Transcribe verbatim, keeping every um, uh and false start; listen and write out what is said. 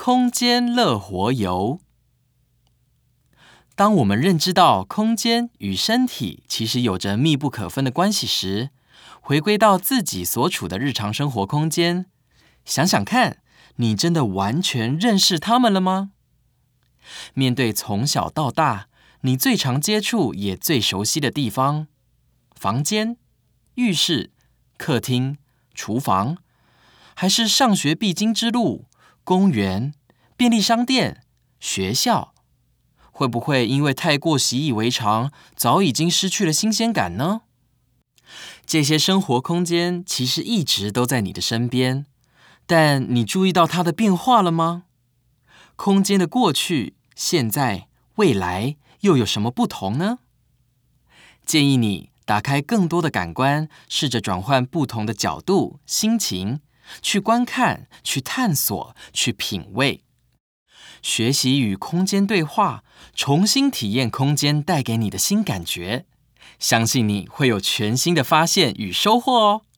空间乐活游。当我们认知到空间与身体其实有着密不可分的关系时，回归到自己所处的日常生活空间，想想看，你真的完全认识它们了吗？面对从小到大你最常接触也最熟悉的地方，房间、浴室、客厅、厨房，还是上学必经之路，公园、便利商店、学校，会不会因为太过习以为常，早已经失去了新鲜感呢？这些生活空间其实一直都在你的身边，但你注意到它的变化了吗？空间的过去、现在、未来又有什么不同呢？建议你打开更多的感官，试着转换不同的角度、心情，去观看、去探索、去品味。学习与空间对话，重新体验空间带给你的新感觉，相信你会有全新的发现与收获哦。